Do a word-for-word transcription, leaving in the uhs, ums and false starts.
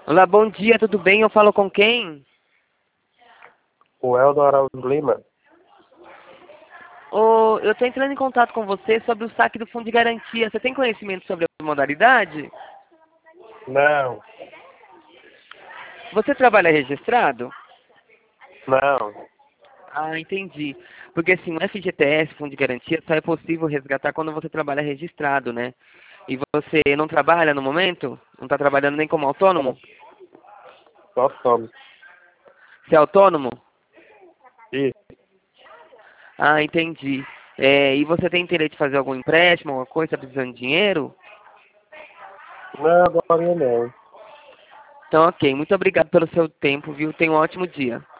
Olá, bom dia, tudo bem? Eu falo com quem? O Eldo Araújo Lima? Ô, eu estou entrando em contato com você sobre o saque do fundo de garantia. Você tem conhecimento sobre a modalidade? Não, Você trabalha registrado? não. Ah, entendi. Porque assim, o F G T S, fundo de garantia, só é possível resgatar quando você trabalha registrado, né? E você não trabalha no momento? Não está trabalhando nem como autônomo? Só some. Você é autônomo? Isso. Ah, entendi. É, e você tem interesse de fazer algum empréstimo, alguma coisa, tá precisando de dinheiro? Não, agora não. Então, ok. Muito obrigado pelo seu tempo, viu? Tenha um ótimo dia.